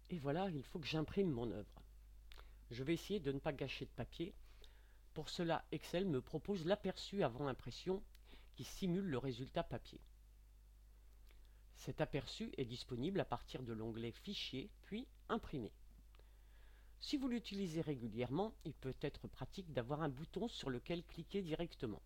Et voilà, il faut que j'imprime mon œuvre. Je vais essayer de ne pas gâcher de papier. Pour cela, Excel me propose l'aperçu avant impression qui simule le résultat papier. Cet aperçu est disponible à partir de l'onglet Fichier, puis Imprimer. Si vous l'utilisez régulièrement, il peut être pratique d'avoir un bouton sur lequel cliquer directement.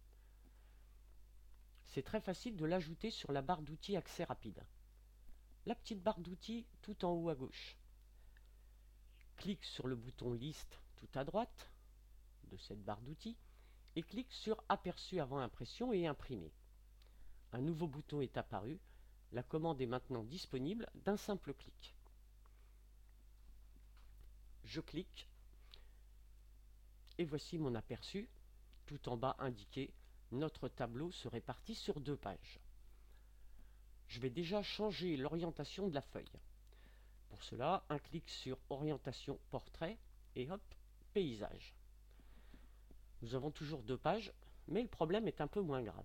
C'est très facile de l'ajouter sur la barre d'outils Accès rapide. La petite barre d'outils tout en haut à gauche. Clique sur le bouton Liste tout à droite de cette barre d'outils et clique sur Aperçu avant impression et Imprimer. Un nouveau bouton est apparu. La commande est maintenant disponible d'un simple clic. Je clique et voici mon aperçu. Tout en bas indiqué, notre tableau se répartit sur 2 pages. Je vais déjà changer l'orientation de la feuille. Pour cela, un clic sur Orientation Portrait et hop, Paysage. Nous avons toujours 2 pages, mais le problème est un peu moins grave.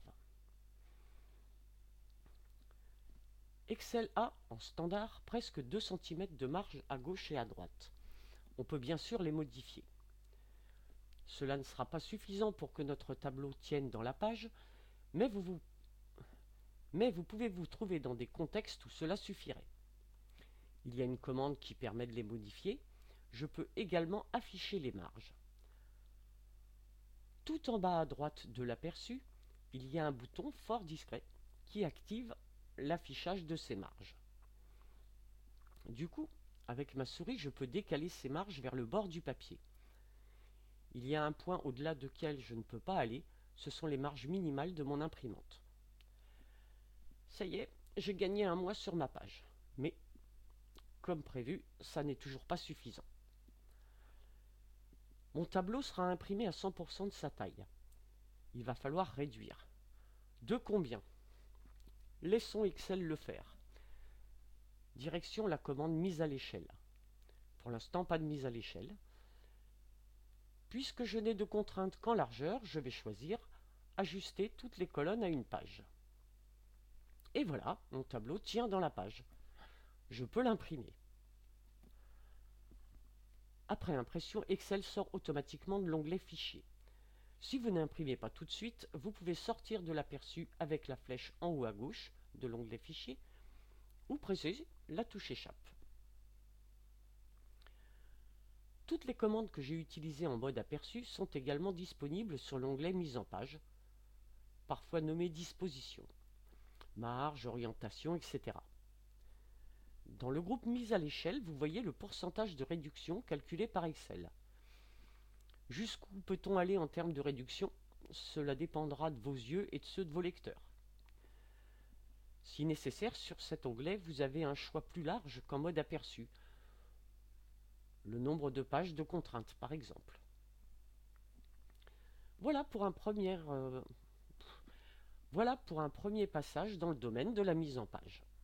Excel a, en standard, presque 2 cm de marge à gauche et à droite. On peut bien sûr les modifier. Cela ne sera pas suffisant pour que notre tableau tienne dans la page, mais vous pouvez vous trouver dans des contextes où cela suffirait. Il y a une commande qui permet de les modifier. Je peux également afficher les marges. Tout en bas à droite de l'aperçu, il y a un bouton fort discret qui active l'affichage de ces marges. Du coup, avec ma souris, je peux décaler ces marges vers le bord du papier. Il y a un point au-delà duquel je ne peux pas aller, ce sont les marges minimales de mon imprimante. Ça y est, j'ai gagné un mois sur ma page. Mais, comme prévu, ça n'est toujours pas suffisant. Mon tableau sera imprimé à 100% de sa taille. Il va falloir réduire. De combien? Laissons Excel le faire. Direction la commande mise à l'échelle. Pour l'instant, pas de mise à l'échelle. Puisque je n'ai de contrainte qu'en largeur, je vais choisir Ajuster toutes les colonnes à une page. Et voilà, mon tableau tient dans la page. Je peux l'imprimer. Après impression, Excel sort automatiquement de l'onglet Fichier. Si vous n'imprimez pas tout de suite, vous pouvez sortir de l'aperçu avec la flèche en haut à gauche de l'onglet Fichier ou presser la touche Échappe. Toutes les commandes que j'ai utilisées en mode aperçu sont également disponibles sur l'onglet Mise en page, parfois nommé Disposition, marge, orientation, etc. Dans le groupe Mise à l'échelle, vous voyez le pourcentage de réduction calculé par Excel. Jusqu'où peut-on aller en termes de réduction? Cela dépendra de vos yeux et de ceux de vos lecteurs. Si nécessaire, sur cet onglet, vous avez un choix plus large qu'en mode aperçu. Le nombre de pages de contraintes, par exemple. Voilà pour un premier passage dans le domaine de la mise en page.